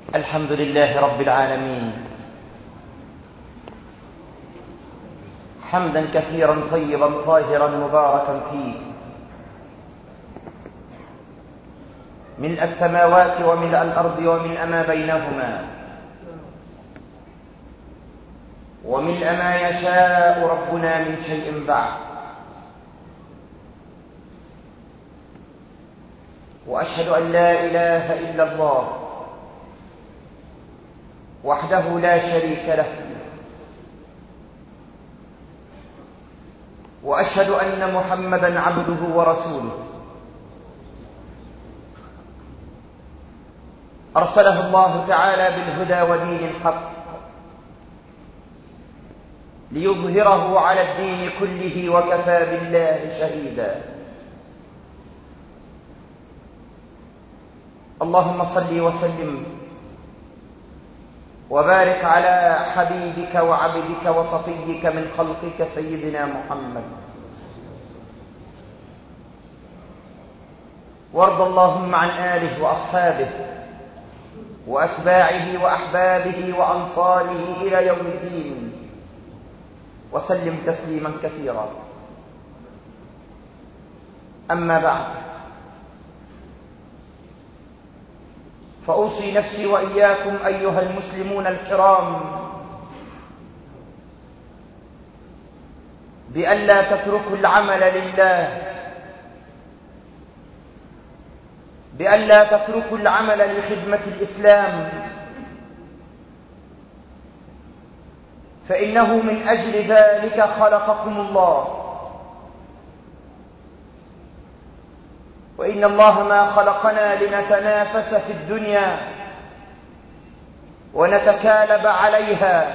الحمد لله رب العالمين، حمدا كثيرا طيبا طاهرا مباركا فيه، ملء السماوات وملء الأرض وملء ما بينهما، وملء ما يشاء ربنا من شيء بعد. وأشهد أن لا إله إلا الله وحده لا شريك له، وأشهد أن محمدًا عبده ورسوله، أرسله الله تعالى بالهدى ودين الحق ليظهره على الدين كله، وكفى بالله شهيدا. اللهم صل وسلم وبارك على حبيبك وعبدك وصفيك من خلقك سيدنا محمد، وارض اللهم عن آله وأصحابه وأتباعه وأحبابه وأنصاره إلى يوم الدين، وسلم تسليما كثيرا. أما بعد، فأوصي نفسي وإياكم أيها المسلمون الكرام بألا تتركوا العمل لله، بألا تتركوا العمل لخدمة الإسلام، فإنه من أجل ذلك خلقكم الله، وإن الله ما خلقنا لنتنافس في الدنيا ونتكالب عليها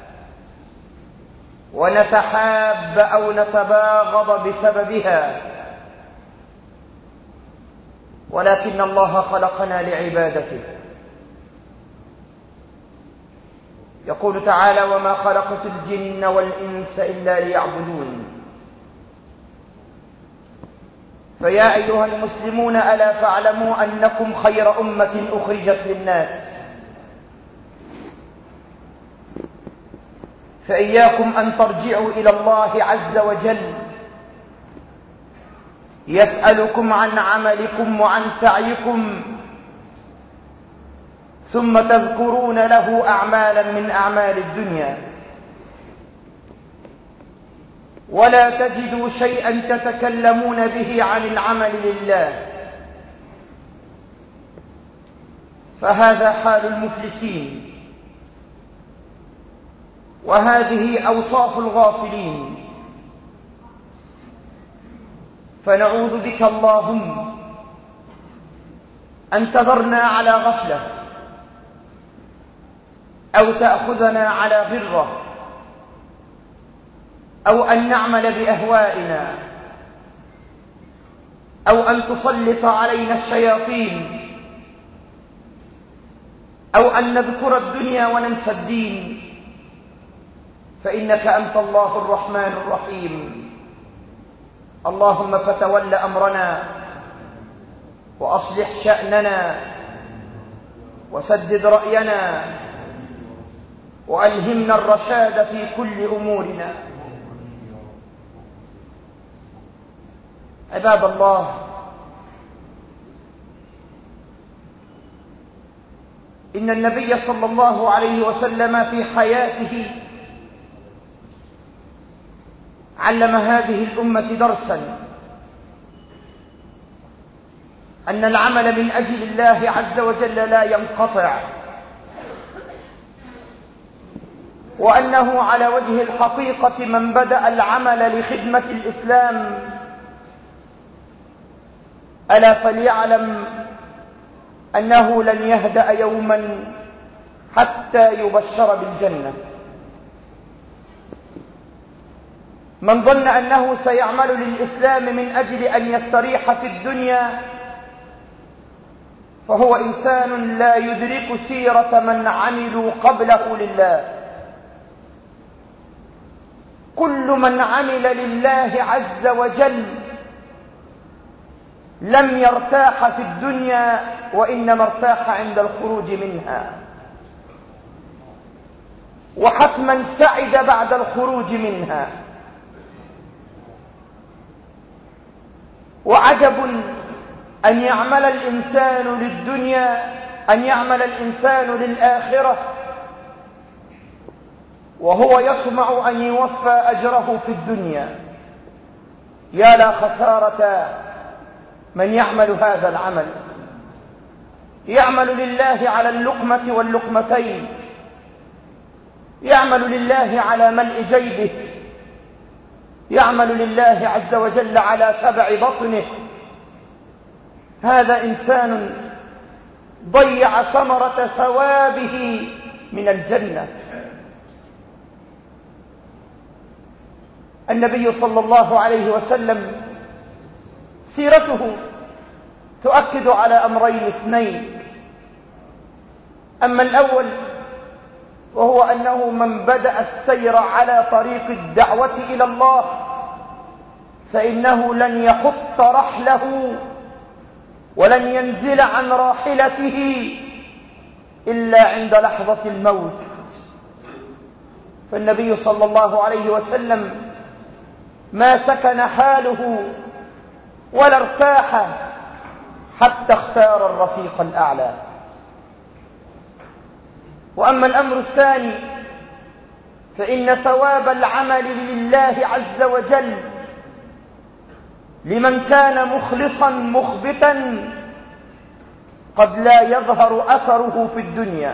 ونتحاب أو نتباغض بسببها، ولكن الله خلقنا لعبادته. يقول تعالى: وما خلقت الجن والإنس إلا ليعبدون. فيا أيها المسلمون، ألا فاعلموا أنكم خير أمة أخرجت للناس، فإياكم أن ترجعوا إلى الله عز وجل يسألكم عن عملكم وعن سعيكم، ثم تذكرون له أعمالا من أعمال الدنيا، ولا تجدوا شيئا تتكلمون به عن العمل لله، فهذا حال المفلسين، وهذه أوصاف الغافلين. فنعوذ بك اللهم أن تذرنا على غفلة، أو تأخذنا على غرة، أو أن نعمل بأهوائنا، أو أن تسلط علينا الشياطين، أو أن نذكر الدنيا وننسى الدين، فإنك أنت الله الرحمن الرحيم. اللهم فتول أمرنا وأصلح شأننا وسدد رأينا وألهمنا الرشاد في كل أمورنا. عباد الله، إن النبي صلى الله عليه وسلم في حياته علم هذه الأمة درسا، أن العمل من أجل الله عز وجل لا ينقطع، وأنه على وجه الحقيقة من بدأ العمل لخدمة الإسلام ألا فليعلم أنه لن يهدأ يوما حتى يبشر بالجنة. من ظن أنه سيعمل للإسلام من أجل أن يستريح في الدنيا فهو إنسان لا يدرك سيرة من عملوا قبله لله. كل من عمل لله عز وجل لم يرتاح في الدنيا وإنما ارتاح عند الخروج منها، وحتما سعد بعد الخروج منها. وعجب أن يعمل الإنسان للدنيا، أن يعمل الإنسان للآخرة وهو يطمع أن يوفى أجره في الدنيا. يا لا خسارة من يعمل هذا العمل، يعمل لله على اللقمة واللقمتين، يعمل لله على ملء جيبه، يعمل لله عز وجل على شبع بطنه. هذا إنسان ضيع ثمرة ثوابه من الجنة. النبي صلى الله عليه وسلم سيرته تؤكد على أمرين اثنين. أما الأول وهو أنه من بدأ السير على طريق الدعوة إلى الله فإنه لن يحط رحله ولن ينزل عن راحلته إلا عند لحظة الموت. فالنبي صلى الله عليه وسلم ما سكن حاله ولا ارتاح حتى اختار الرفيق الأعلى. وأما الأمر الثاني فإن ثواب العمل لله عز وجل لمن كان مخلصا مخبتا قد لا يظهر أثره في الدنيا،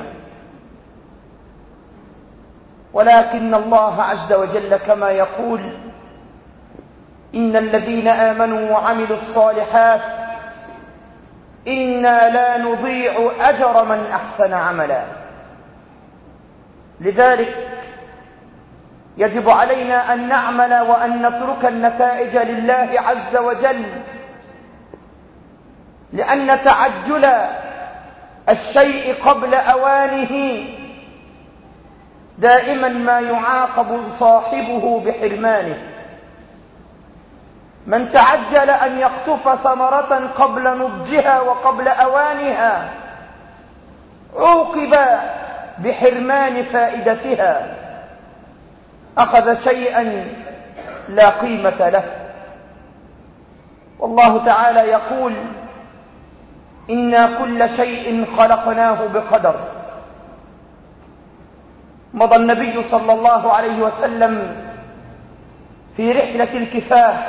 ولكن الله عز وجل كما يقول: إن الذين آمنوا وعملوا الصالحات إنا لا نضيع أجر من أحسن عملا. لذلك يجب علينا أن نعمل وأن نترك النتائج لله عز وجل، لأن تعجل الشيء قبل أوانه دائما ما يعاقب صاحبه بحرمانه. من تعجل أن يقطف ثمرة قبل نضجها وقبل أوانها عوقب بحرمان فائدتها، أخذ شيئا لا قيمة له. والله تعالى يقول: إنا كل شيء خلقناه بقدر. مضى النبي صلى الله عليه وسلم في رحلة الكفاح.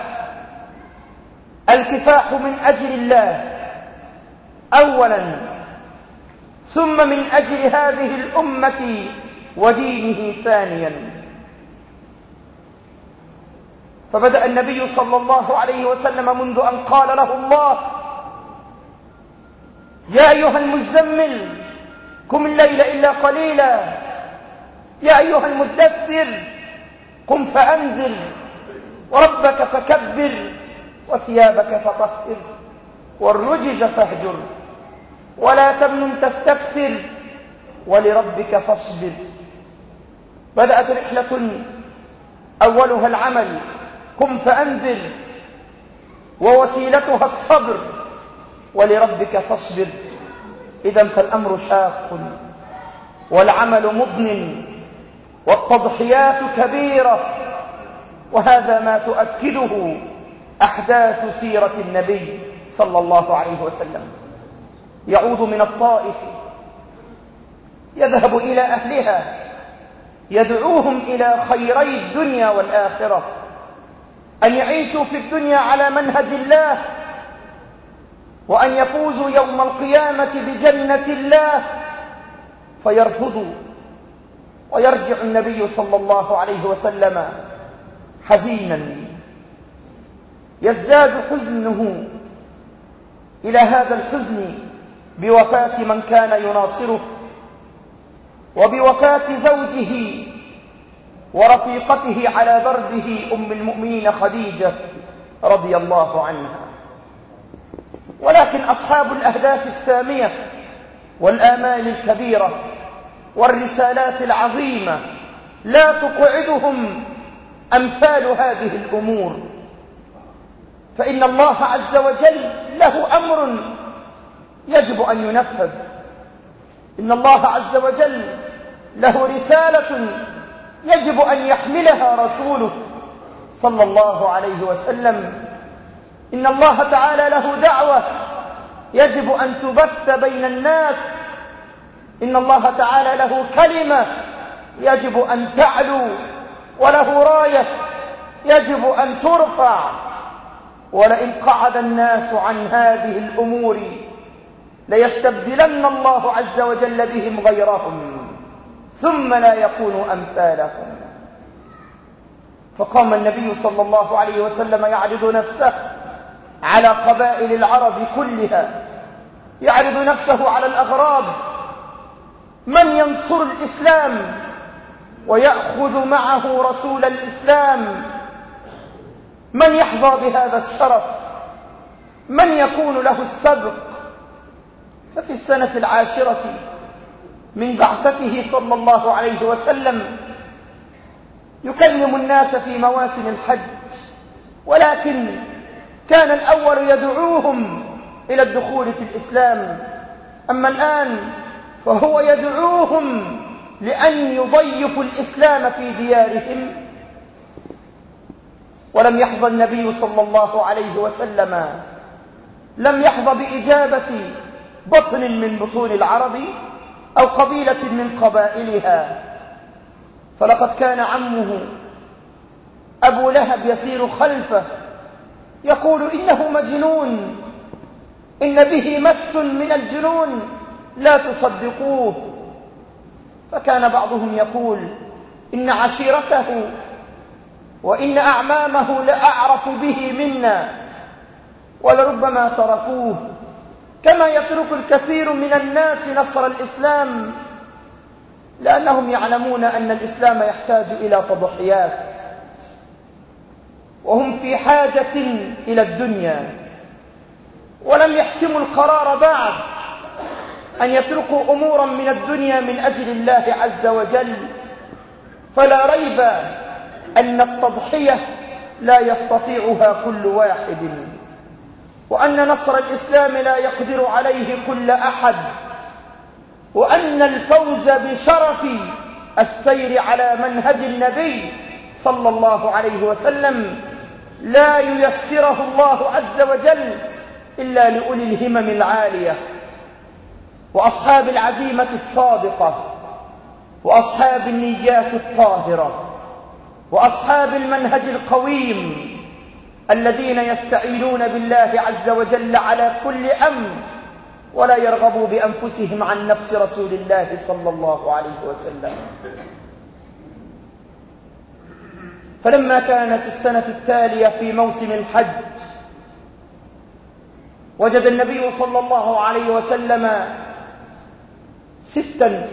الكفاح من أجل الله أولا، ثم من أجل هذه الأمة ودينه ثانيا. فبدأ النبي صلى الله عليه وسلم منذ أن قال له الله: يا أيها المزمل قم الليل إلا قليلا، يا أيها المدثر قم فأنذر، وربك فكبر، وثيابك فطهر، والرجز فاهجر، ولا تمنن تستكثر، ولربك فاصبر. بدأت رحلة أولها العمل، قم فأنذر، ووسيلتها الصبر، ولربك فاصبر. إذن فالأمر شاق والعمل مضن والتضحيات كبيرة، وهذا ما تؤكده أحداث سيرة النبي صلى الله عليه وسلم. يعود من الطائف يذهب إلى أهلها يدعوهم إلى خيري الدنيا والآخرة، أن يعيشوا في الدنيا على منهج الله، وأن يفوزوا يوم القيامة بجنة الله، فيرفضوا. ويرجع النبي صلى الله عليه وسلم حزينا، يزداد حزنه إلى هذا الحزن بوفاة من كان يناصره، وبوفاة زوجه ورفيقته على دربه أم المؤمنين خديجة رضي الله عنها. ولكن أصحاب الأهداف السامية والآمال الكبيرة والرسالات العظيمة لا تقعدهم أمثال هذه الأمور، فإن الله عز وجل له أمر يجب أن ينفذ. إن الله عز وجل له رسالة يجب أن يحملها رسوله صلى الله عليه وسلم. إن الله تعالى له دعوة يجب أن تبث بين الناس. إن الله تعالى له كلمة يجب أن تعلو، وله راية يجب أن ترفع. ولئن قعد الناس عن هذه الأمور ليستبدلن الله عز وجل بهم غيرهم ثم لا يكونوا أمثالهم. فقام النبي صلى الله عليه وسلم يعرض نفسه على قبائل العرب كلها، يعرض نفسه على الأغراب، من ينصر الإسلام ويأخذ معه رسول الإسلام، من يحظى بهذا الشرف، من يكون له السبق. ففي السنة 10 من بعثته صلى الله عليه وسلم يكلم الناس في مواسم الحج، ولكن كان الأول يدعوهم إلى الدخول في الإسلام، أما الآن فهو يدعوهم لأن يضيفوا الإسلام في ديارهم. ولم يحظى النبي صلى الله عليه وسلم، لم يحظى بإجابة بطن من بطون العرب أو قبيلة من قبائلها، فلقد كان عمه أبو لهب يسير خلفه يقول إنه مجنون، إن به مس من الجنون لا تصدقوه. فكان بعضهم يقول إن عشيرته وإن أعمامه لأعرف به منا، ولربما تركوه كما يترك الكثير من الناس نصر الإسلام، لأنهم يعلمون أن الإسلام يحتاج إلى تضحيات، وهم في حاجة إلى الدنيا، ولم يحسموا القرار بعد أن يتركوا أمورا من الدنيا من أجل الله عز وجل. فلا ريب أن التضحية لا يستطيعها كل واحد، وأن نصر الإسلام لا يقدر عليه كل أحد، وأن الفوز بشرف السير على منهج النبي صلى الله عليه وسلم لا ييسره الله عز وجل إلا لأولي الهمم العالية وأصحاب العزيمة الصادقة وأصحاب النيات الطاهرة وأصحاب المنهج القويم الذين يستعينون بالله عز وجل على كل أمر ولا يرغبوا بأنفسهم عن نفس رسول الله صلى الله عليه وسلم. فلما كانت السنة التالية في موسم الحج وجد النبي صلى الله عليه وسلم 6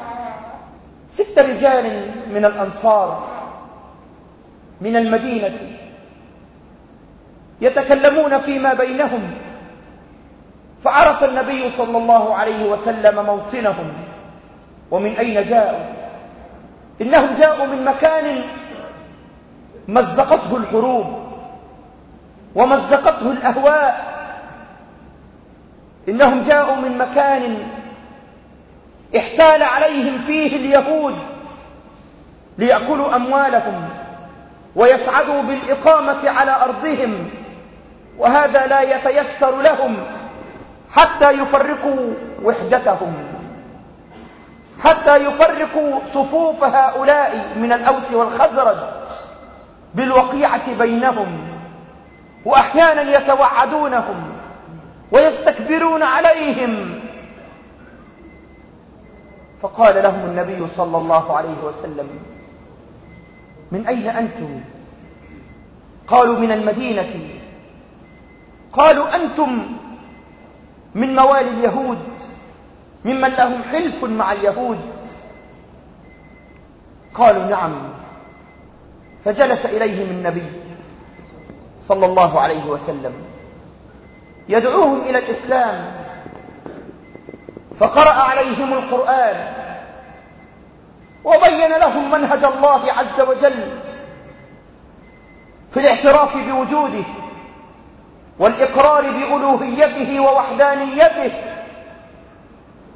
رجال من الأنصار من المدينة يتكلمون فيما بينهم، فعرف النبي صلى الله عليه وسلم موطنهم ومن أين جاءوا. إنهم جاءوا من مكان مزقته الحروب ومزقته الأهواء، إنهم جاءوا من مكان احتال عليهم فيه اليهود ليأكلوا أموالهم ويسعدوا بالإقامة على أرضهم، وهذا لا يتيسر لهم حتى يفرقوا وحدتهم، حتى يفرقوا صفوف هؤلاء من الأوس والخزرج بالوقيعة بينهم، وأحيانا يتوعدونهم ويستكبرون عليهم. فقال لهم النبي صلى الله عليه وسلم: من أين أنتم؟ قالوا: من المدينة. قالوا: أنتم من موالي اليهود، ممن لهم حلف مع اليهود؟ قالوا: نعم. فجلس إليهم النبي صلى الله عليه وسلم يدعوهم إلى الإسلام، فقرأ عليهم القرآن وبين لهم منهج الله عز وجل في الاعتراف بوجوده والإقرار بألوهيته ووحدانيته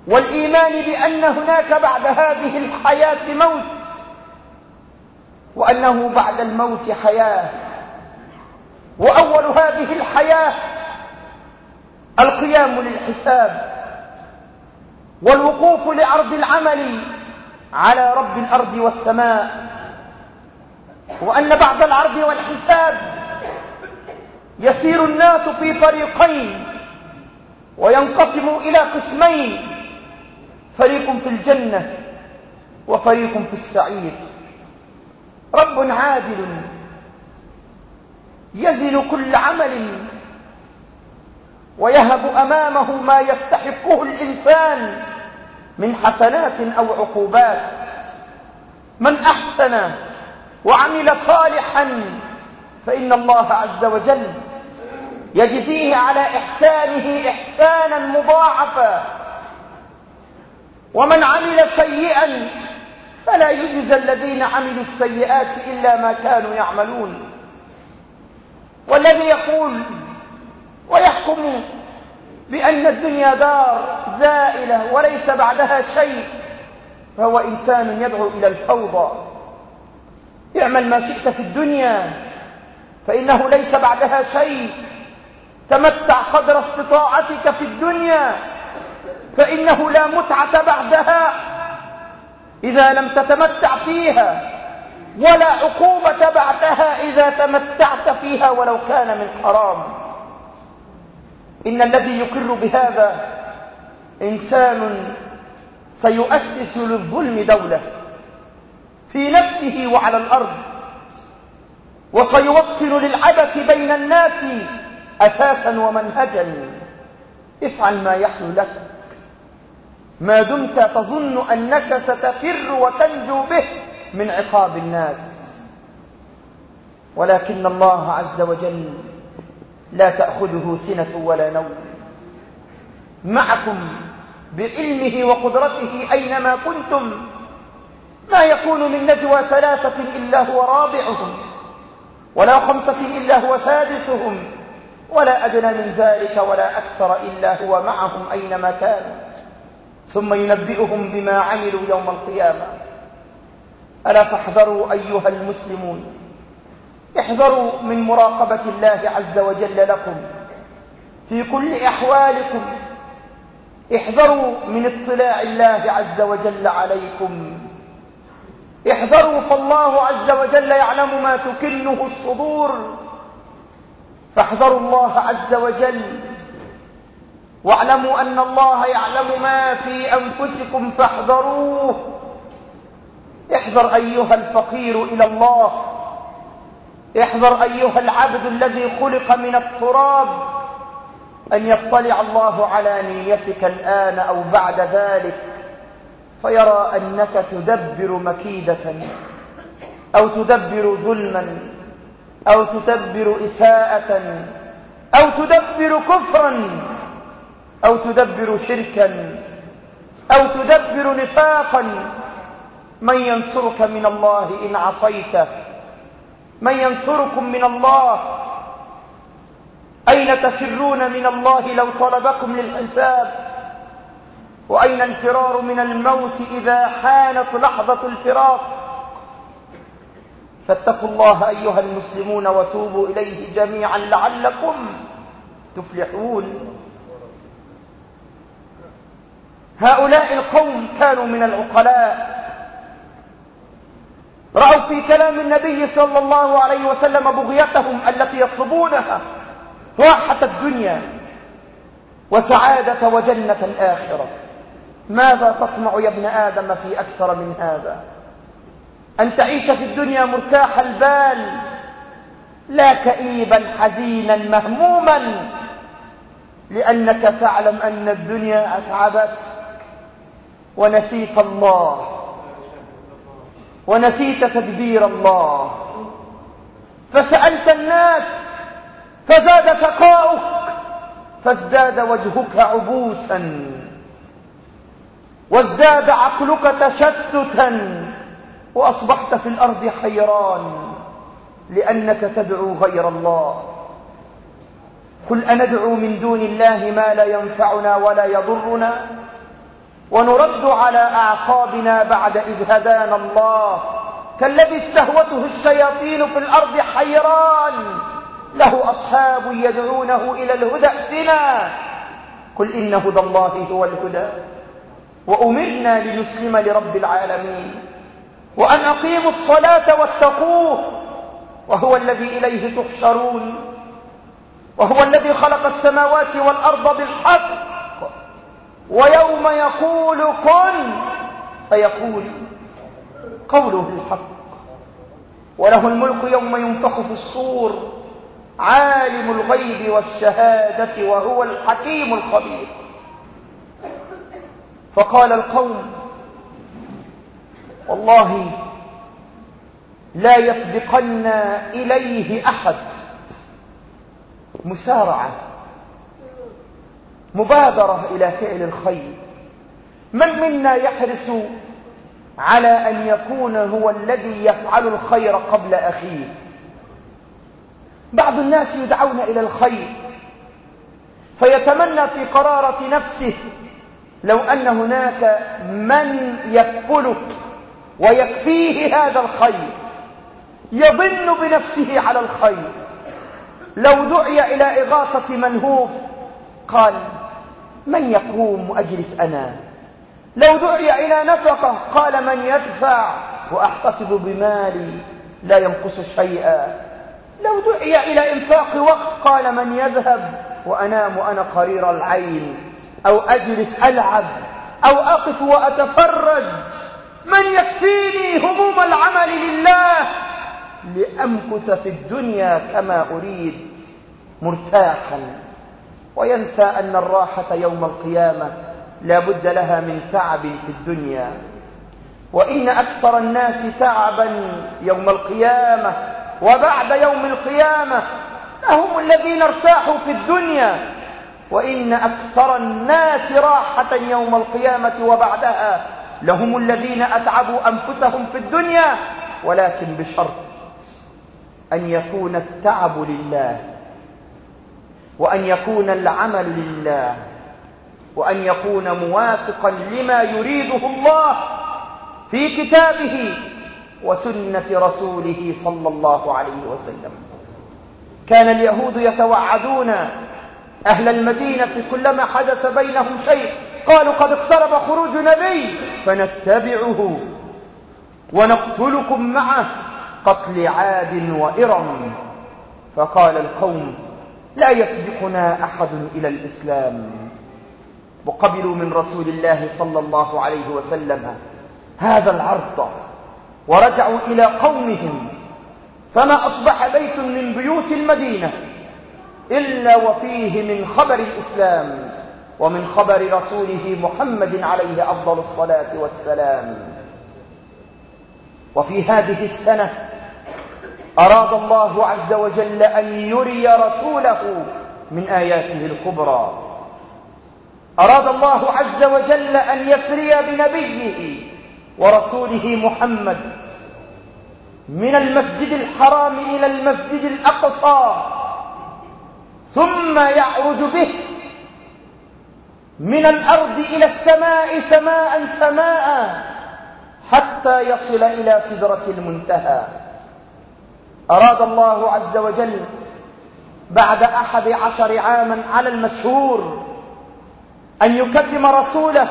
والإيمان بأن هناك بعد هذه الحياة موت، وأنه بعد الموت حياة، وأول هذه الحياة القيام للحساب والوقوف لعرض العمل على رب الأرض والسماء، وأن بعد العرض والحساب يسير الناس في فريقين وينقسم إلى قسمين، فريق في الجنة وفريق في السعير. رب عادل يزن كل عمل ويهب أمامه ما يستحقه الإنسان من حسنات أو عقوبات. من أحسن وعمل صالحا فإن الله عز وجل يجزيه على إحسانه إحسانا مضاعفا، ومن عمل سيئا فلا يجزى الذين عملوا السيئات إلا ما كانوا يعملون. والذي يقول ويحكم بأن الدنيا دار زائلة وليس بعدها شيء فهو إنسان يدعو إلى الفوضى. اعمل ما شئت في الدنيا فإنه ليس بعدها شيء، تمتع قدر استطاعتك في الدنيا فإنه لا متعة بعدها إذا لم تتمتع فيها، ولا عقوبة بعدها إذا تمتعت فيها ولو كان من حرام. إن الذي يقر بهذا إنسان سيؤسس للظلم دولة في نفسه وعلى الأرض، وسيوطن للعبث بين الناس أساسا ومنهجا. افعل ما يحلو لك ما دمت تظن أنك ستفر وتنجو به من عقاب الناس، ولكن الله عز وجل لا تأخذه سنة ولا نوم، معكم بعلمه وقدرته أينما كنتم. ما يكون من نجوى ثلاثة إلا هو رابعهم، ولا خمسة إلا هو سادسهم، ولا أدنى من ذلك ولا أكثر إلا هو معهم أينما كانوا، ثم ينبئهم بما عملوا يوم القيامة. ألا فاحذروا أيها المسلمون، احذروا من مراقبة الله عز وجل لكم في كل أحوالكم، احذروا من اطلاع الله عز وجل عليكم، احذروا فالله عز وجل يعلم ما تكنه الصدور. فاحذروا الله عز وجل واعلموا أن الله يعلم ما في أنفسكم فاحذروه. احذر أيها الفقير إلى الله، احذر أيها العبد الذي خلق من التراب أن يطلع الله على نيتك الآن أو بعد ذلك فيرى أنك تدبر مكيدة أو تدبر ظلما أو تدبر إساءة أو تدبر كفرا أو تدبر شركا أو تدبر نفاقا. من ينصرك من الله إن عصيته؟ من ينصركم من الله؟ أين تفرون من الله لو طلبكم للحساب؟ وأين الفرار من الموت إذا حانت لحظة الفراق؟ فاتقوا الله أيها المسلمون وتوبوا إليه جميعا لعلكم تفلحون. هؤلاء القوم كانوا من العقلاء، رأوا في كلام النبي صلى الله عليه وسلم بغيتهم التي يطلبونها، راحة الدنيا وسعادة وجنة الآخرة. ماذا تطمع يا ابن آدم في أكثر من هذا؟ أن تعيش في الدنيا مرتاح البال لا كئيبا حزينا مهموما، لأنك تعلم أن الدنيا أتعبت ونسيت الله ونسيت تدبير الله، فسألت الناس فزاد شقاؤك فازداد وجهك عبوسا وازداد عقلك تشتتا وأصبحت في الأرض حيران لأنك تدعو غير الله. قل أندعو من دون الله ما لا ينفعنا ولا يضرنا ونرد على أعقابنا بعد إذ هدانا الله، كالذي استهوته الشياطين في الأرض حيران له أصحاب يدعونه إلى الهدى ائتنا، قل إن هدى الله هو الهدى وأمرنا لنسلم لرب العالمين وأن أقيموا الصلاة واتقوه وهو الذي إليه تحشرون، وهو الذي خلق السماوات والأرض بالحق، ويوم يقول كن فيقول قوله الحق، وله الملك يوم ينفخ في الصور، عالم الغيب والشهادة وهو الحكيم الخبير. فقال القوم والله لا يسبقن إليه أحد، مسارعة، مبادرة إلى فعل الخير. من منا يحرص على أن يكون هو الذي يفعل الخير قبل أخيه؟ بعض الناس يدعون إلى الخير فيتمنى في قرارة نفسه لو أن هناك من يكفله ويكفيه هذا الخير، يظن بنفسه على الخير. لو دعي إلى إغاثة منهوب قال من يقوم وأجلس أنا، لو دعي إلى نفقة قال من يدفع وأحتفظ بمالي لا ينقص شيئا، لو دعي إلى إنفاق وقت قال من يذهب وأنام وأنا قرير العين، أو أجلس ألعب أو أقف وأتفرج، من يكفيني هموم العمل لله لأمكث في الدنيا كما أريد مرتاحا، وينسى أن الراحة يوم القيامة لا بد لها من تعب في الدنيا. وإن أكثر الناس تعبا يوم القيامة وبعد يوم القيامة هم الذين ارتاحوا في الدنيا، وإن أكثر الناس راحة يوم القيامة وبعدها لهم الذين أتعبوا أنفسهم في الدنيا، ولكن بشرط أن يكون التعب لله، وأن يكون العمل لله، وأن يكون موافقا لما يريده الله في كتابه وسنة رسوله صلى الله عليه وسلم. كان اليهود يتوعدون أهل المدينة كلما حدث بينهم شيء قالوا قد اقترب خروج نبي فنتبعه ونقتلكم معه قتل عاد وإرم. فقال القوم لا يسبقنا أحد إلى الإسلام، وقبلوا من رسول الله صلى الله عليه وسلم هذا العرض ورجعوا إلى قومهم، فما أصبح بيت من بيوت المدينة إلا وفيه من خبر الإسلام ومن خبر رسوله محمد عليه أفضل الصلاة والسلام. وفي هذه السنة أراد الله عز وجل أن يري رسوله من آياته الكبرى، أراد الله عز وجل أن يسري بنبيه ورسوله محمد من المسجد الحرام إلى المسجد الأقصى، ثم يعرج به من الأرض إلى السماء سماء سماء حتى يصل إلى سدرة المنتهى. أراد الله عز وجل بعد 11 عاما على المشهور أن يكرم رسوله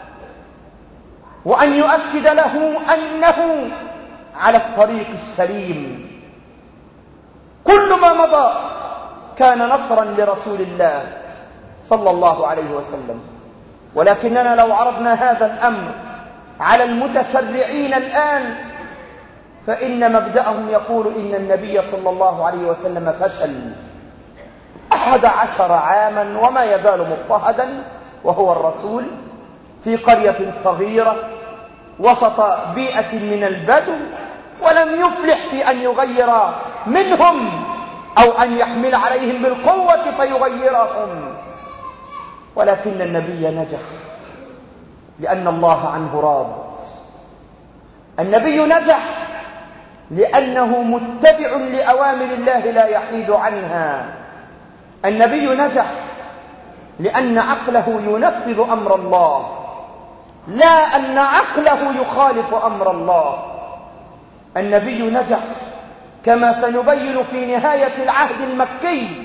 وأن يؤكد له أنه على الطريق السليم. كل ما مضى كان نصرا لرسول الله صلى الله عليه وسلم. ولكننا لو عرضنا هذا الأمر على المتسرعين الآن فإن مبدأهم يقول إن النبي صلى الله عليه وسلم فشل 11 عاما وما يزال مضطهدا وهو الرسول في قرية صغيرة وسط بيئة من البدو، ولم يفلح في أن يغير منهم أو أن يحمل عليهم بالقوة فيغيرهم. ولكن النبي نجح لأن الله عنه راض. النبي نجح لأنه متبع لأوامر الله لا يحيد عنها. النبي نجح لأن عقله ينفذ أمر الله. لا أن عقله يخالف أمر الله. النبي نجح كما سنبين في نهاية العهد المكي.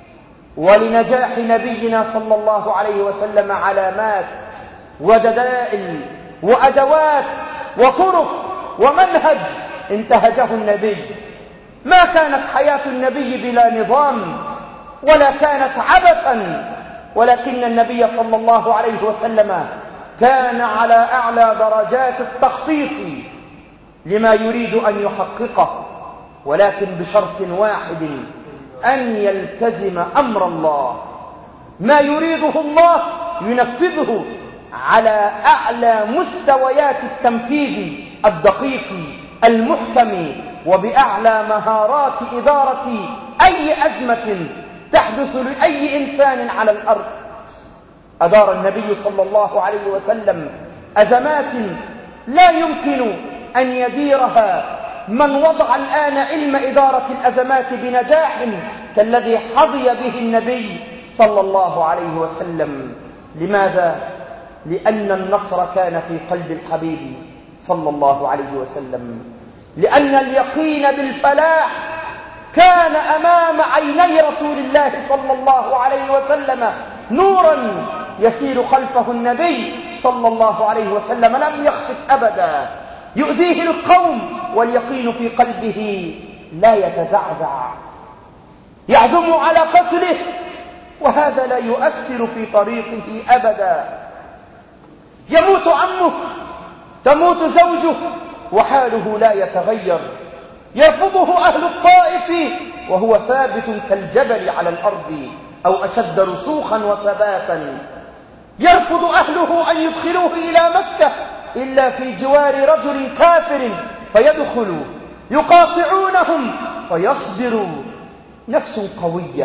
ولنجاح نبينا صلى الله عليه وسلم علامات ودلائل وأدوات وطرق ومنهج انتهجه النبي. ما كانت حياة النبي بلا نظام ولا كانت عبثا، ولكن النبي صلى الله عليه وسلم كان على أعلى درجات التخطيط لما يريد أن يحققه، ولكن بشرط واحد: أن يلتزم أمر الله. ما يريده الله ينفذه على أعلى مستويات التنفيذ الدقيق المحكم، وبأعلى مهارات إدارة أي أزمة تحدث لأي إنسان على الأرض. أدار النبي صلى الله عليه وسلم أزمات لا يمكن أن يديرها من وضع الآن علم إدارة الأزمات بنجاح كالذي حظي به النبي صلى الله عليه وسلم. لماذا؟ لأن النصر كان في قلب الحبيب صلى الله عليه وسلم، لأن اليقين بالفلاح كان أمام عيني رسول الله صلى الله عليه وسلم نورا يسير خلفه النبي صلى الله عليه وسلم، لم يخفت أبدا. يؤذيه القوم واليقين في قلبه لا يتزعزع، يعزم على قتله وهذا لا يؤثر في طريقه أبدا. يموت عمه، تموت زوجه وحاله لا يتغير. يرفضه أهل الطائف وهو ثابت كالجبل على الأرض أو أشد رسوخا وثباتا. يرفض أهله أن يدخلوه إلى مكة إلا في جوار رجل كافر فيدخلوا، يقاطعونهم فيصبروا. نفس قوية،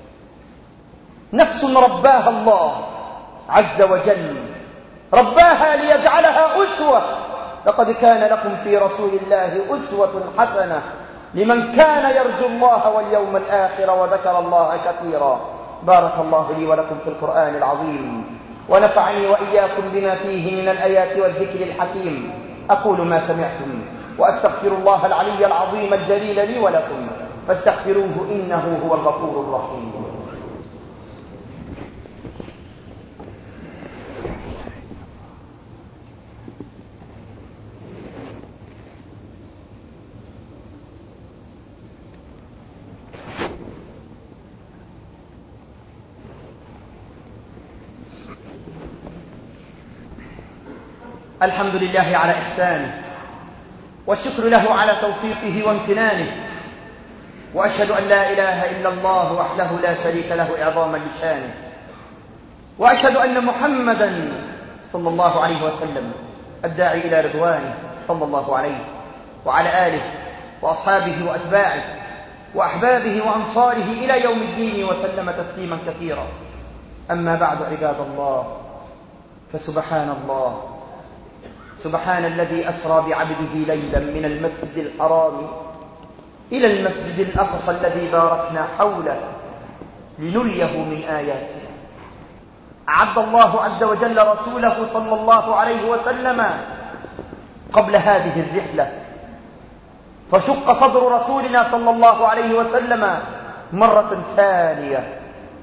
نفس رباها الله عز وجل، رباها ليجعلها أسوة. لقد كان لكم في رسول الله أسوة حسنة لمن كان يرجو الله واليوم الآخر وذكر الله كثيرا. بارك الله لي ولكم في القرآن العظيم، ونفعني وإياكم بما فيه من الآيات والذكر الحكيم. أقول ما سمعتم وأستغفر الله العلي العظيم الجليل لي ولكم فاستغفروه إنه هو الغفور الرحيم. الحمد لله على إحسانه، والشكر له على توفيقه وامتنانه، وأشهد أن لا إله إلا الله وحده لا شريك له إعظاما لشانه، وأشهد أن محمدا صلى الله عليه وسلم الداعي إلى رضوانه صلى الله عليه وعلى آله وأصحابه وأتباعه وأحبابه وأنصاره إلى يوم الدين وسلم تسليما كثيرا. أما بعد عباد الله، فسبحان الله، سبحان الذي أسرى بعبده ليلا من المسجد الحرام إلى المسجد الأقصى الذي باركنا حوله لنريه من آياته. أعد الله عز وجل رسوله صلى الله عليه وسلم قبل هذه الرحلة، فشق صدر رسولنا صلى الله عليه وسلم مرة ثانية،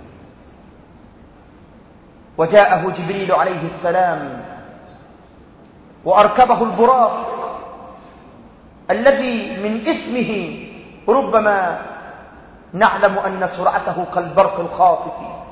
وجاءه جبريل عليه السلام وأركبه البراق الذي من اسمه ربما نعلم أن سرعته كالبرق الخاطف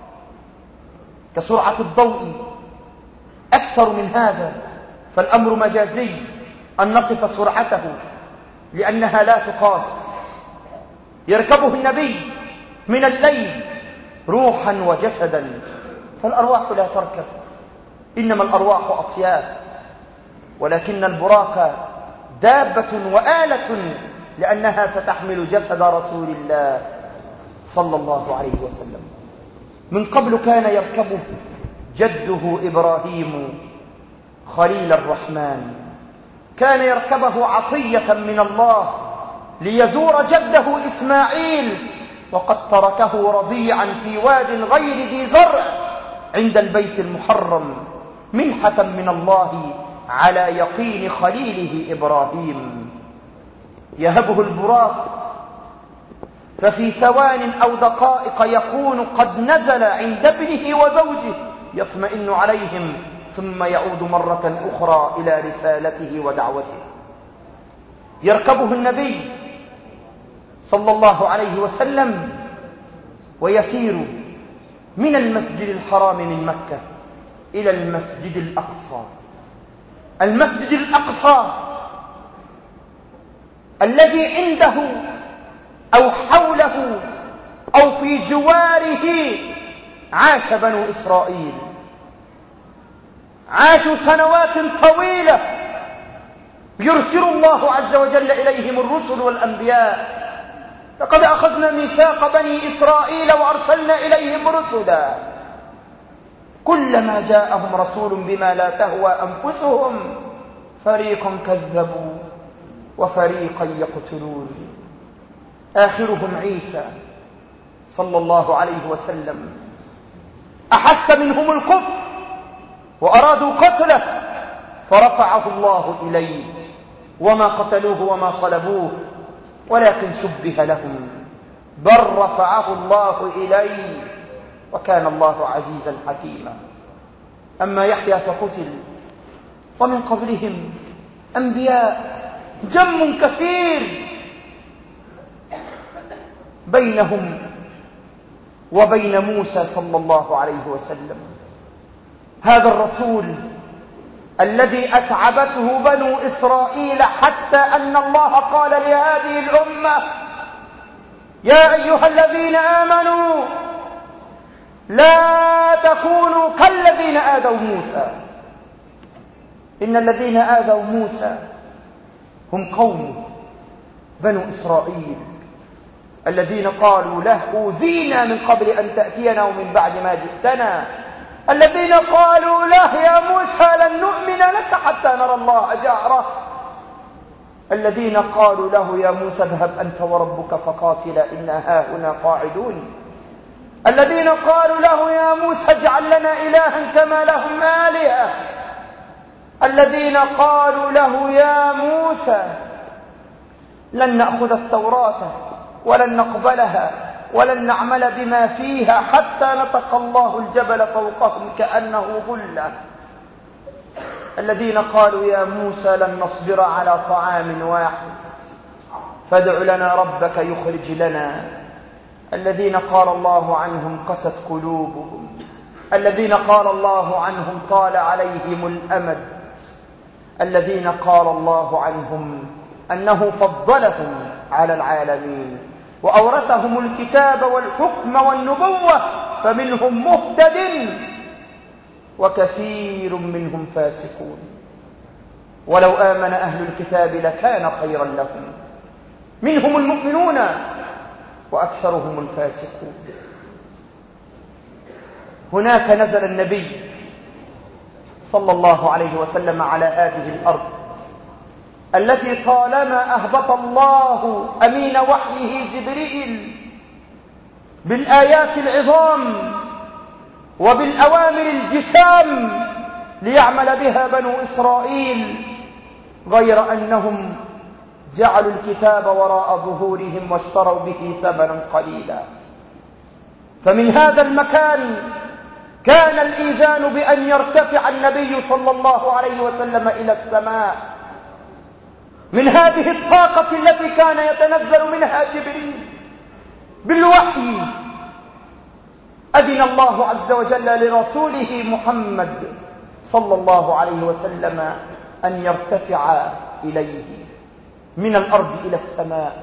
كسرعة الضوء. أكثر من هذا فالأمر مجازي أن نصف سرعته لأنها لا تقاس. يركبه النبي من الليل روحا وجسدا، فالأرواح لا تركب، إنما الأرواح أطياف، ولكن البراق دابة وآلة لأنها ستحمل جسد رسول الله صلى الله عليه وسلم. من قبل كان يركبه جده إبراهيم خليل الرحمن، كان يركبه عطية من الله ليزور جده إسماعيل، وقد تركه رضيعا في واد غير ذي زرع عند البيت المحرم منحة من الله على يقين خليله إبراهيم. يهبه البراق ففي ثوان أو دقائق يكون قد نزل عند ابنه وزوجه يطمئن عليهم، ثم يعود مرة أخرى إلى رسالته ودعوته. يركبه النبي صلى الله عليه وسلم ويسير من المسجد الحرام من مكة إلى المسجد الأقصى. المسجد الأقصى الذي عنده أو حوله أو في جواره عاش بنو إسرائيل، عاشوا سنوات طويلة يرسل الله عز وجل إليهم الرسل والأنبياء. لقد أخذنا ميثاق بني إسرائيل وأرسلنا إليهم رسلا، كلما جاءهم رسول بما لا تهوى أنفسهم فريقا كذبوا وفريقا يقتلون. آخرهم عيسى صلى الله عليه وسلم أحس منهم الكفر وأرادوا قتله فرفعه الله إليه، وما قتلوه وما صلبوه ولكن شبه لهم، بل رفعه الله إليه وكان الله عزيزا حكيما. أما يحيى فقتل، ومن قبلهم أنبياء جم كثير بينهم وبين موسى صلى الله عليه وسلم. هذا الرسول الذي أتعبته بنو إسرائيل حتى أن الله قال لهذه الأمة: يا أيها الذين آمنوا لا تكونوا كالذين آذوا موسى. إن الذين آذوا موسى هم قوم بنو إسرائيل الذين قالوا له: أوذينا من قبل أن تأتينا ومن بعد ما جئتنا. الذين قالوا له: يا موسى لن نؤمن لك حتى نرى الله جهرة. الذين قالوا له: يا موسى اذهب أنت وربك فقاتلا إنا هاهنا قاعدون. الذين قالوا له: يا موسى اجعل لنا إلها كما لهم آلهة. الذين قالوا له: يا موسى لن نأخذ التوراة ولن نقبلها ولن نعمل بما فيها حتى نطق الله الجبل فوقهم كأنه ظلة. الذين قالوا: يا موسى لن نصبر على طعام واحد فادع لنا ربك يخرج لنا. الذين قال الله عنهم قست قلوبهم. الذين قال الله عنهم طال عليهم الأمد. الذين قال الله عنهم أنه فضلهم على العالمين وأورثهم الكتاب والحكم والنبوة، فمنهم مهتد وكثير منهم فاسقون. ولو آمن أهل الكتاب لكان خيرا لهم، منهم المؤمنون وأكثرهم الفاسقون. هناك نزل النبي صلى الله عليه وسلم على هذه الأرض التي طالما أهبط الله أمين وحيه جبريل بالآيات العظام وبالأوامر الجسام ليعمل بها بنو إسرائيل، غير أنهم جعلوا الكتاب وراء ظهورهم واشتروا به ثمنا قليلا. فمن هذا المكان كان الإيذان بأن يرتفع النبي صلى الله عليه وسلم إلى السماء. من هذه الطاقة التي كان يتنزل منها جبريل بالوحي أذن الله عز وجل لرسوله محمد صلى الله عليه وسلم أن يرتفع إليه من الأرض إلى السماء.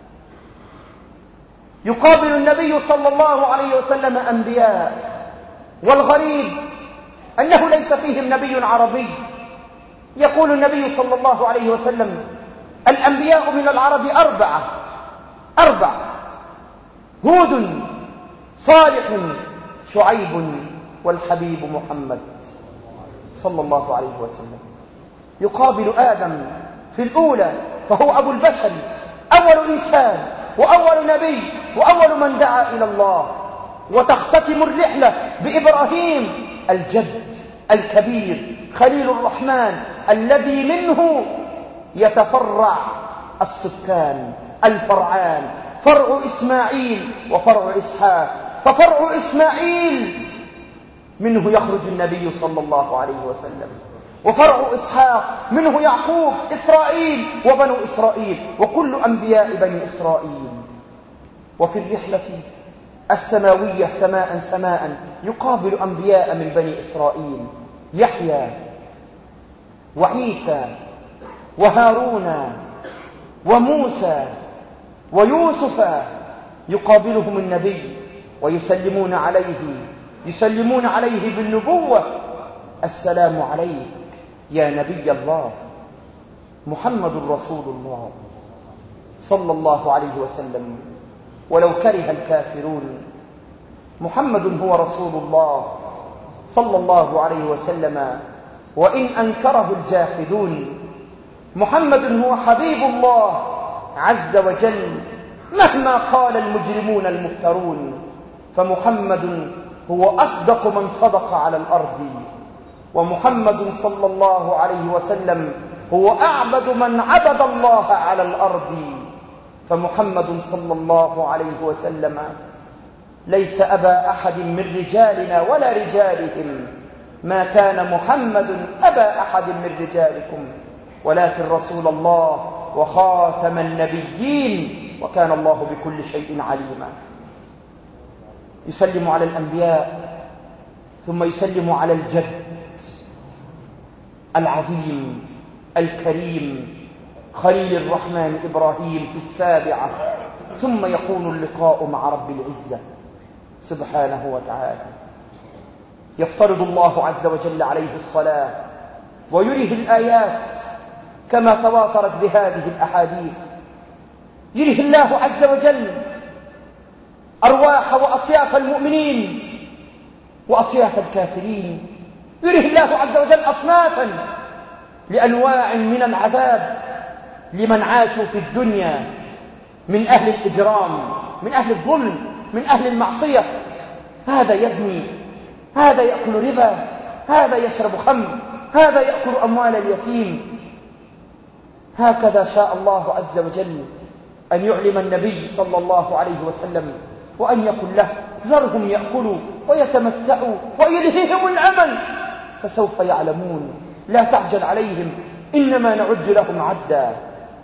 يقابل النبي صلى الله عليه وسلم أنبياء، والغريب أنه ليس فيهم نبي عربي. يقول النبي صلى الله عليه وسلم: الأنبياء من العرب أربعة: هود، صالح، شعيب، والحبيب محمد صلى الله عليه وسلم. يقابل آدم في الأولى فهو أبو البشر، أول إنسان وأول نبي وأول من دعا إلى الله. وتختتم الرحلة بإبراهيم الجد الكبير خليل الرحمن الذي منه يتفرع السكان الفرعان، فرع إسماعيل وفرع إسحاق. ففرع إسماعيل منه يخرج النبي صلى الله عليه وسلم، وفرع إسحاق منه يعقوب إسرائيل وبنو إسرائيل وكل أنبياء بني إسرائيل. وفي الرحلة السماوية سماء سماء يقابل أنبياء من بني إسرائيل، يحيى وعيسى وهارون وموسى ويوسف، يقابلهم النبي ويسلمون عليه بالنبوة: السلام عليك يا نبي الله، محمد رسول الله صلى الله عليه وسلم. ولو كره الكافرون محمد هو رسول الله صلى الله عليه وسلم، وإن أنكره الجاحدون محمد هو حبيب الله عز وجل مهما قال المجرمون المفترون. فمحمد هو أصدق من صدق على الأرض، ومحمد صلى الله عليه وسلم هو أعبد من عبد الله على الأرض. فمحمد صلى الله عليه وسلم ليس أبا أحد من رجالنا ولا رجالهم، ما كان محمد أبا أحد من رجالكم، ولكن رسول الله وخاتم النبيين، وكان الله بكل شيء عليما. يسلم على الأنبياء ثم يسلم على الجد العظيم الكريم خليل الرحمن إبراهيم في السابعة، ثم يكون اللقاء مع رب العزة سبحانه وتعالى. يفترض الله عز وجل عليه الصلاة ويريه الآيات كما تواترت بهذه الأحاديث. يريه الله عز وجل أرواح وأطياف المؤمنين وأطياف الكافرين. يريه الله عز وجل أصنافا لأنواع من العذاب لمن عاشوا في الدنيا من أهل الإجرام، من أهل الظلم، من أهل المعصية. هذا يزني، هذا يأكل ربا، هذا يشرب خمر، هذا يأكل أموال اليتيم. هكذا شاء الله عز وجل أن يعلم النبي صلى الله عليه وسلم وأن يقول له: ذرهم يأكلوا ويتمتعوا ويلهيهم العمل فسوف يعلمون، لا تعجل عليهم إنما نعد لهم عدا.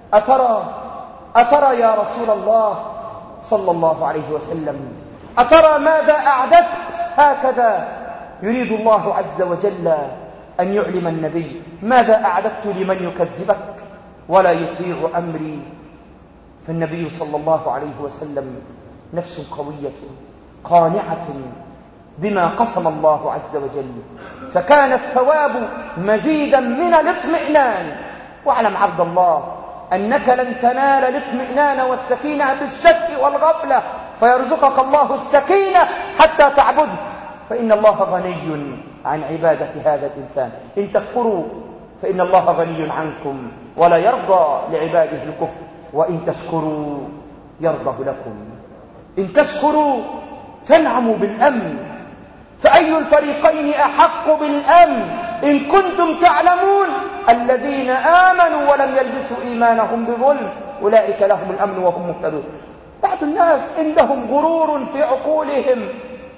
أترى يا رسول الله صلى الله عليه وسلم، أترى ماذا أعددت؟ هكذا يريد الله عز وجل أن يعلم النبي: ماذا أعددت لمن يكذبك ولا يطيع أمري. فالنبي صلى الله عليه وسلم نفس قوية قانعة بما قسم الله عز وجل، فكان الثواب مزيدا من الاطمئنان. واعلم عبد الله أنك لن تنال الاطمئنان والسكينة بالشك والغفلة، فيرزقك الله السكينة حتى تعبده، فإن الله غني عن عبادة هذا الإنسان. إن تكفروا فإن الله غني عنكم ولا يرضى لعباده الكفر، وإن تشكروا يرضه لكم. إن تشكروا تنعموا بالأمن، فأي الفريقين أحق بالأمن إن كنتم تعلمون؟ الذين آمنوا ولم يلبسوا إيمانهم بظلم أولئك لهم الأمن وهم مهتدون. بعض الناس عندهم غرور في عقولهم،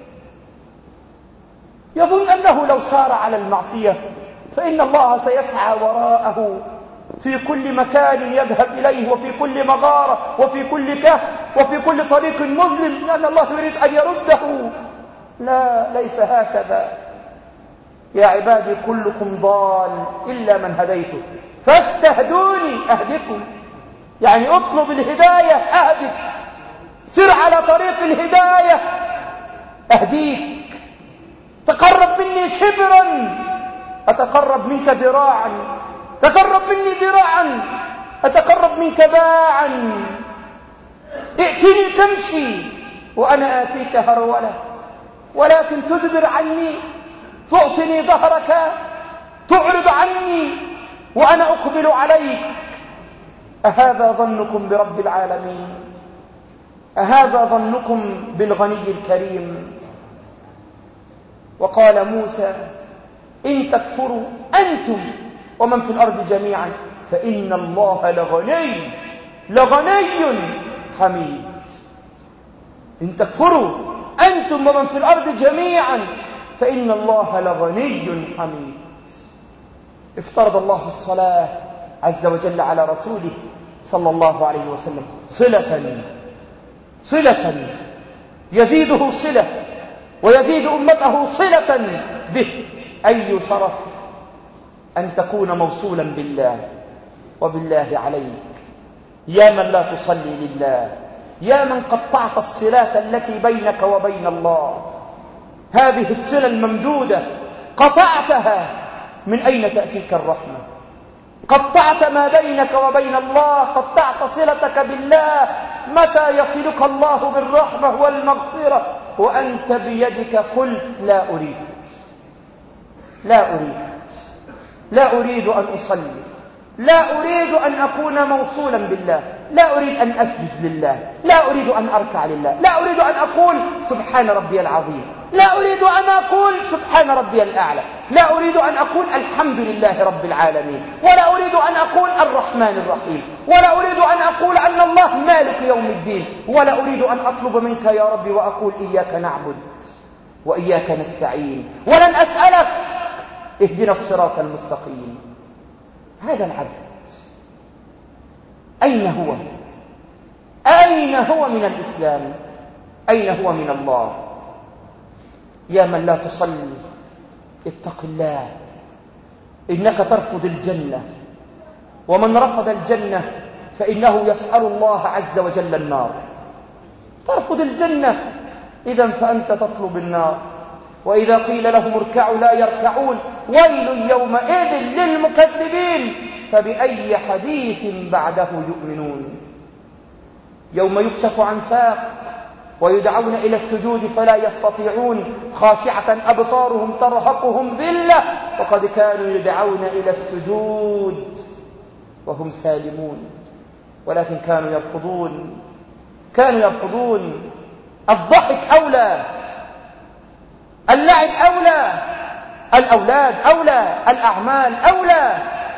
يظن أنه لو سار على المعصية فإن الله سيسعى وراءه في كل مكان يذهب إليه، وفي كل مغارة، وفي كل كهف، وفي كل طريق مظلم، لأن الله يريد أن يرده. لا، ليس هكذا. يا عبادي كلكم ضال إلا من هديته فاستهدوني أهدكم، يعني اطلب الهداية أهدك، سر على طريق الهداية أهديك. تقرب مني شبرا أتقرب منك ذراعا، تقرب مني ذراعا أتقرب منك باعا. ائتني تمشي وأنا آتيك هرولة، ولكن تدبر عني، تعطني ظهرك، تعرض عني وأنا أقبل عليك. أهذا ظنكم برب العالمين؟ أهذا ظنكم بالغني الكريم؟ وقال موسى: إن تكفروا أنتم ومن في الأرض جميعا فإن الله لغني حميد. إن تكفروا أنتم ومن في الأرض جميعا فإن الله لغني حميد. افترض الله الصلاة عز وجل على رسوله صلى الله عليه وسلم صلة يزيده صلة ويزيد أمته صلة به. أي شرف أن تكون موصولا بالله. وبالله عليك يا من لا تصلي لله، يا من قطعت الصلات التي بينك وبين الله، هذه الصلة الممدودة قطعتها، من أين تأتيك الرحمة؟ قطعت ما بينك وبين الله، قطعت صلتك بالله. متى يصلك الله بالرحمة والمغفرة وأنت بيدك قلت لا أريد أن أصلي، لا أريد أن أكون موصولا بالله، لا أريد أن أسجد لله، لا أريد أن أركع لله، لا أريد أن أقول سبحان ربي العظيم، لا أريد أن أقول سبحان ربي الأعلى، لا أريد أن أقول الحمد لله رب العالمين، ولا أريد أن أقول الرحمن الرحيم، ولا أريد أن أقول أن الله مالك يوم الدين، ولا أريد أن أطلب منك يا ربي وأقول إياك نعبد وإياك نستعين، ولن أسألك اهدنا الصراط المستقيم. هذا العبد أين هو من الإسلام؟ أين هو من الله؟ يا من لا تصلي اتق الله، إنك ترفض الجنة، ومن رفض الجنة فإنه يسأل الله عز وجل النار. ترفض الجنة إذن فأنت تطلب النار. وإذا قيل لهم اركعوا لا يركعون. ويل يومئذ للمكذبين فبأي حديث بعده يؤمنون. يوم يكشف عن ساق ويدعون إلى السجود فلا يستطيعون، خاشعة أبصارهم ترهقهم ذلة وقد كانوا يدعون إلى السجود وهم سالمون، ولكن كانوا يرفضون. الضحك أولى، اللعب أولى، الأولاد أولى، الأعمال أولى.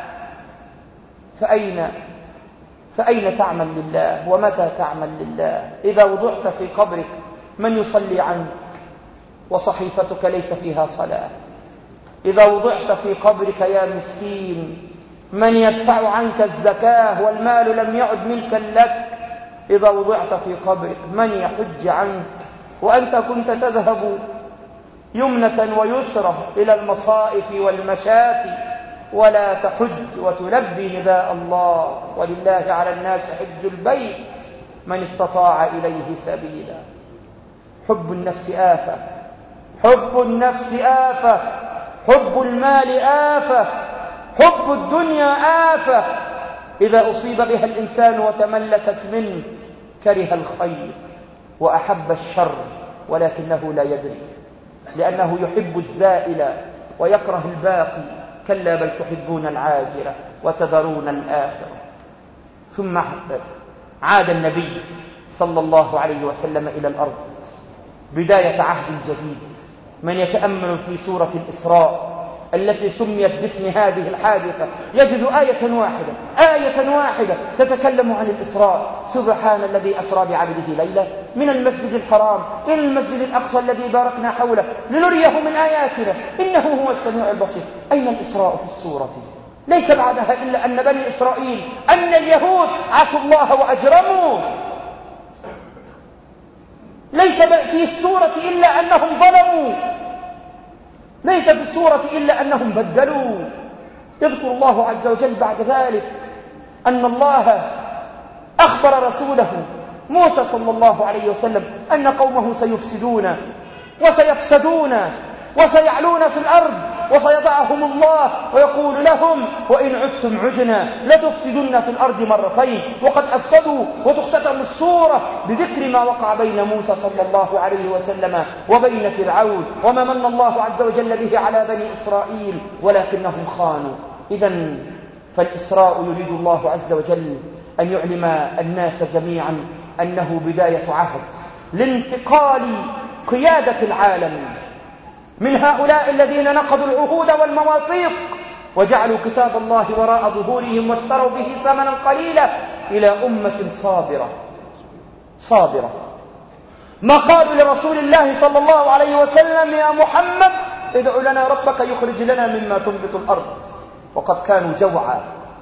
فأين تعمل لله ومتى تعمل لله؟ إذا وضعت في قبرك من يصلي عنك وصحيفتك ليس فيها صلاة؟ إذا وضعت في قبرك يا مسكين من يدفع عنك الزكاة والمال لم يعد ملكا لك؟ إذا وضعت في قبرك من يحج عنك وأنت كنت تذهب يمنة ويسرة إلى المصائف والمشاتي ولا تحج وتلبي نداء الله؟ ولله على الناس حج البيت من استطاع إليه سبيلا. حب النفس آفة، حب النفس آفة، حب المال آفة، حب الدنيا آفة. إذا أصيب بها الإنسان وتملكت منه كره الخير وأحب الشر ولكنه لا يدري، لأنه يحب الزائل ويكره الباقي. كلا بل تحبون العاجلة وتذرون الآخرة. ثم عاد النبي صلى الله عليه وسلم إلى الأرض بداية عهد جديد. من يتأمل في سورة الإسراء التي سميت باسم هذه الحادثة يجد آية واحدة تتكلم عن الإسراء. سبحان الذي أسرى بعبده ليلة من المسجد الحرام إلى المسجد الأقصى الذي باركنا حوله لنريه من آياتنا إنه هو السميع البصير. أين الإسراء في السورة؟ ليس بعدها إلا أن بني إسرائيل، أن اليهود عصوا الله وأجرموا. ليس في السورة إلا أنهم ظلموا، ليس في السورة إلا أنهم بدلوا. يذكر الله عز وجل بعد ذلك أن الله أخبر رسوله موسى صلى الله عليه وسلم أن قومه سيفسدون وسيفسدون وسيعلون في الأرض وسيضعهم الله ويقول لهم وإن عدتم عدنا لتفسدن في الأرض مرتين وقد أفسدوا. وتختتم السورة بذكر ما وقع بين موسى صلى الله عليه وسلم وبين فرعون وما من الله عز وجل به على بني إسرائيل ولكنهم خانوا. إذن فالإسراء يريد الله عز وجل أن يعلم الناس جميعا أنه بداية عهد لانتقال قيادة العالم من هؤلاء الذين نقضوا العهود والمواثيق وجعلوا كتاب الله وراء ظهورهم واشتروا به ثمنا قليلا إلى أمة صابرة. ما قالوا لرسول الله صلى الله عليه وسلم يا محمد ادع لنا ربك يخرج لنا مما تنبت الأرض، وقد كانوا جوعا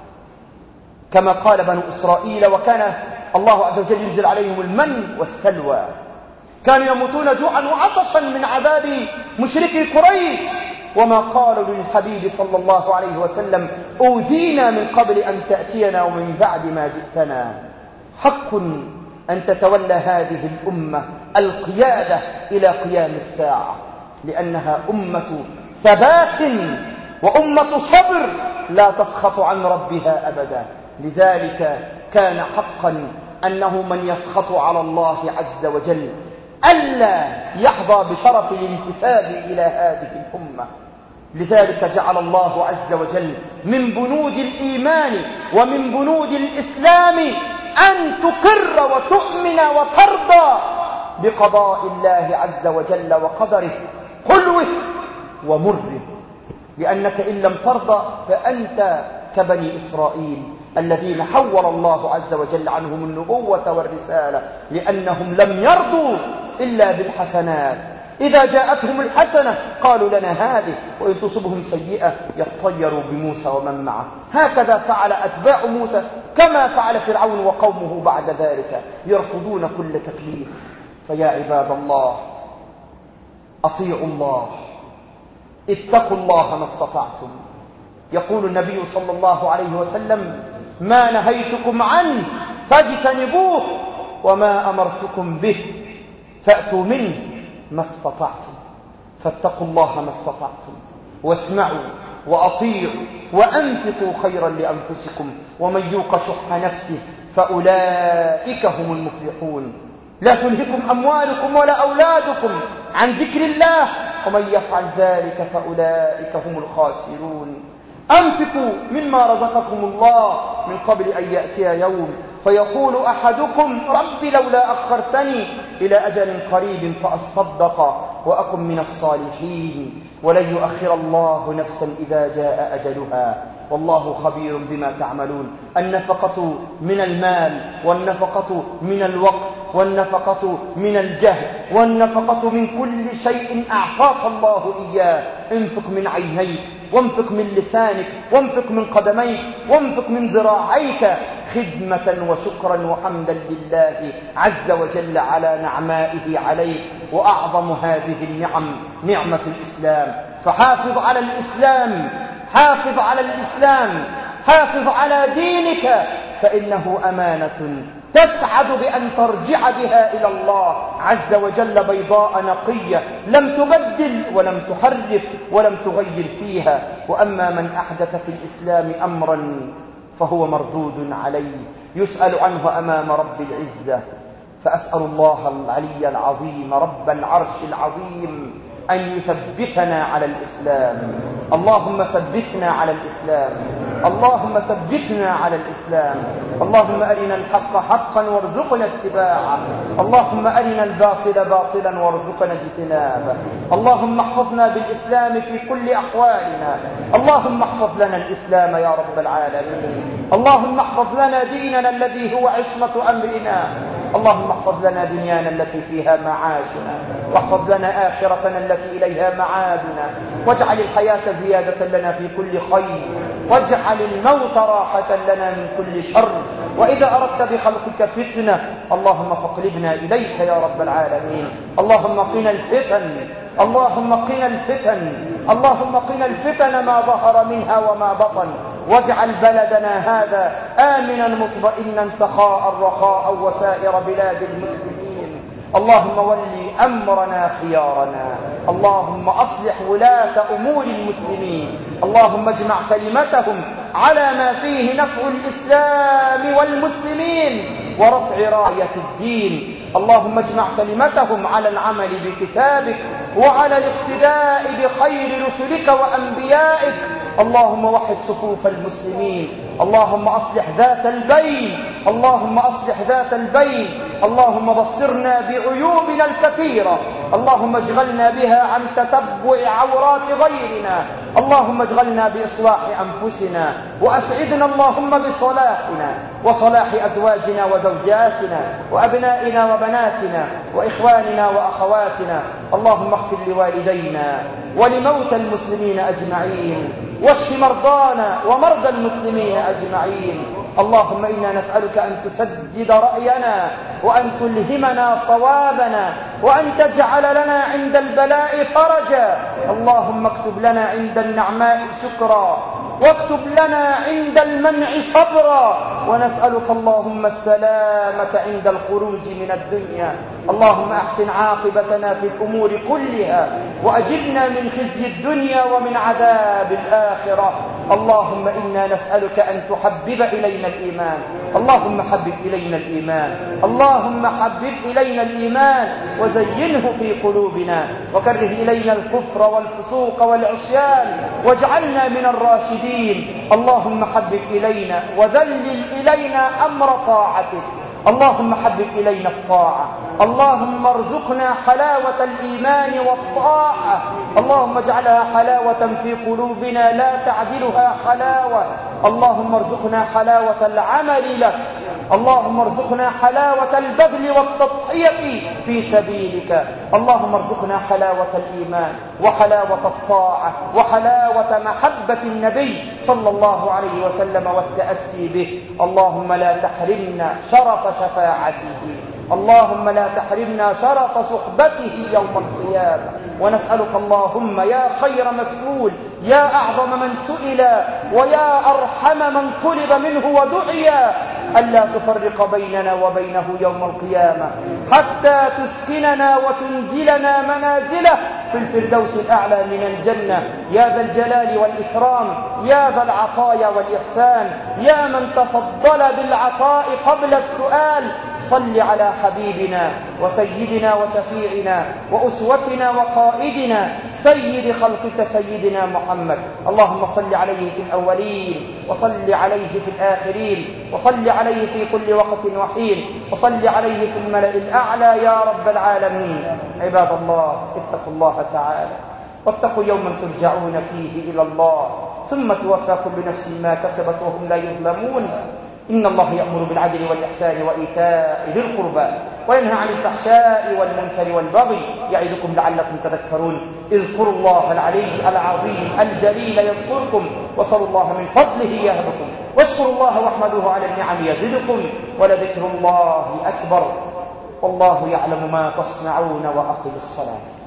كما قال بنو إسرائيل، وكان الله عز وجل ينزل عليهم المن والسلوى، كانوا يموتون جوعا وعطشا من عذاب مشركي قريش. وما قالوا للحبيب صلى الله عليه وسلم أوذينا من قبل أن تأتينا ومن بعد ما جئتنا. حق أن تتولى هذه الأمة القيادة إلى قيام الساعة، لأنها أمة ثبات وأمة صبر لا تسخط عن ربها أبدا. لذلك كان حقا أنه من يسخط على الله عز وجل ألا يحظى بشرف الانتساب إلى هذه الأمة. لذلك جعل الله عز وجل من بنود الإيمان ومن بنود الإسلام أن تقر وتؤمن وترضى بقضاء الله عز وجل وقدره حلوه ومره، لأنك إن لم ترضى فأنت كبني إسرائيل الذين حول الله عز وجل عنهم النبوة والرسالة، لأنهم لم يرضوا إلا بالحسنات. إذا جاءتهم الحسنة قالوا لنا هذه، وإن تصبهم سيئة يطيروا بموسى ومن معه. هكذا فعل أتباع موسى، كما فعل فرعون وقومه بعد ذلك، يرفضون كل تكليف. فيا عباد الله أطيعوا الله، اتقوا الله ما استطعتم. يقول النبي صلى الله عليه وسلم ما نهيتكم عنه فاجتنبوه وما أمرتكم به فأتوا منه ما استطعتم. فاتقوا الله ما استطعتم، واسمعوا وأطيعوا وأنفقوا خيرا لأنفسكم، ومن يوق شح نفسه فأولئك هم المفلحون. لا تلهكم أموالكم ولا أولادكم عن ذكر الله، ومن يفعل ذلك فأولئك هم الخاسرون. أنفقوا مما رزقكم الله من قبل أن يأتي يوم فيقول أحدكم رب لولا أخرتني إلى أجل قريب فأصدق وأكن من الصالحين، ولن يؤخر الله نفسا إذا جاء أجلها، والله خبير بما تعملون. النفقة من المال، والنفقة من الوقت، والنفقة من الجهد، والنفقة من كل شيء أعطاك الله إياه. انفق من عينيك، وانفق من لسانك، وانفق من قدميك، وانفق من ذراعيك خدمة وشكرا وحمدا لله عز وجل على نعمائه عليك. وأعظم هذه النعم نعمة الإسلام. فحافظ على الإسلام، حافظ على الإسلام، حافظ على دينك، فإنه أمانة تسعد بأن ترجع بها إلى الله عز وجل بيضاء نقية، لم تبدل ولم تحرف ولم تغير فيها. وأما من أحدث في الإسلام أمرا فهو مردود عليه، يسأل عنه أمام رب العزة. فأسأل الله العلي العظيم رب العرش العظيم أن يثبتنا على الإسلام. اللهم ثبتنا على الإسلام، اللهم ثبتنا على الإسلام. اللهم أرنا الحق حقا وارزقنا اتباعه، اللهم أرنا الباطل باطلا وارزقنا اجتنابه. اللهم احفظنا بالإسلام في كل أحوالنا، اللهم احفظ لنا الإسلام يا رب العالمين. اللهم احفظ لنا ديننا الذي هو عصمة أمرنا، اللهم احفظ لنا دنيانا التي فيها معاشنا، واحفظ لنا آخرتنا التي إليها معادنا، واجعل الحياة زيادة لنا في كل خير، واجعل الموت راحة لنا من كل شر. وإذا أردت بخلقك فتنة اللهم فاقلبنا إليك يا رب العالمين. اللهم قنا الفتن، اللهم قنا الفتن، اللهم قنا الفتن ما ظهر منها وما بطن. واجعل بلدنا هذا آمنا مطمئنا سخاء رخاء وسائر بلاد المسلمين. اللهم ولي أمرنا خيارنا، اللهم أصلح ولاة أمور المسلمين، اللهم اجمع كلمتهم على ما فيه نفع الإسلام والمسلمين ورفع راية الدين. اللهم اجمع كلمتهم على العمل بكتابك وعلى الاقتداء بخير رسلك وأنبيائك. اللهم وحد صفوف المسلمين، اللهم أصلح ذات البين، اللهم أصلح ذات البين. اللهم بصرنا بعيوبنا الكثيرة اللهم اشغلنا بها عن تتبع عورات غيرنا، اللهم اشغلنا بإصلاح أنفسنا، وأسعدنا اللهم بصلاحنا وصلاح أزواجنا وزوجاتنا وأبنائنا وبناتنا وإخواننا وأخواتنا. اللهم اغفر لوالدينا ولموتى المسلمين أجمعين، واشف مرضانا ومرضى المسلمين أجمعين. اللهم إنا نسألك أن تسدد رأينا، وأن تلهمنا صوابنا، وأن تجعل لنا عند البلاء فرجا. اللهم اكتب لنا عند النعماء شكرا، واكتب لنا عند المنع صبرا، ونسألك اللهم السلامة عند الخروج من الدنيا. اللهم أحسن عاقبتنا في الأمور كلها، وأجرنا من خزي الدنيا ومن عذاب الآخرة. اللهم إنا نسألك أن تحبب إلينا الإيمان، اللهم حبب إلينا الإيمان، اللهم حبب إلينا الإيمان وزينه في قلوبنا، وكره إلينا الكفر والفسوق والعصيان، واجعلنا من الراشدين. اللهم حبب إلينا وذلل إلينا أمر طاعتك، اللهم حبب إلينا الطاعة، اللهم ارزقنا حلاوة الإيمان والطاعة، اللهم اجعلها حلاوة في قلوبنا لا تعدلها حلاوة. اللهم ارزقنا حلاوة العمل لك، اللهم ارزقنا حلاوة البذل والتضحية في سبيلك. اللهم ارزقنا حلاوة الإيمان وحلاوة الطاعة وحلاوة محبة النبي صلى الله عليه وسلم والتأسي به. اللهم لا تحرمنا شرف شفاعته، اللهم لا تحرمنا شرف صحبته يوم القيامة. ونسألك اللهم يا خير مسؤول، يا أعظم من سئل، ويا أرحم من طلب منه ودعي، ألا تفرق بيننا وبينه يوم القيامة، حتى تسكننا وتنزلنا منازله في الفردوس الأعلى من الجنة، يا ذا الجلال والإكرام، يا ذا العطايا والإحسان، يا من تفضل بالعطاء قبل السؤال. صل على حبيبنا وسيدنا وشفيعنا وأسوتنا وقائدنا سيد خلقك سيدنا محمد. اللهم صل عليه في الأولين، وصل عليه في الآخرين، وصل عليه في كل وقت وحين، وصل عليه في الملأ الأعلى يا رب العالمين. عباد الله، اتقوا الله تعالى، واتقوا يوما ترجعون فيه إلى الله، ثم توفى كل نفس ما كسبت وهم لا يظلمون. إن الله يأمر بالعدل والإحسان وإيتاء ذي القربى، وينهى عن الفحشاء والمنكر والبغي، يعظكم لعلكم تذكرون. اذكروا الله العلي العظيم الجليل يذكركم، وصلوا الله من فضله يهدكم، واشكروا الله واحمدوه على النعم يزدكم، ولذكر الله أكبر، والله يعلم ما تصنعون. وأقم الصلاة.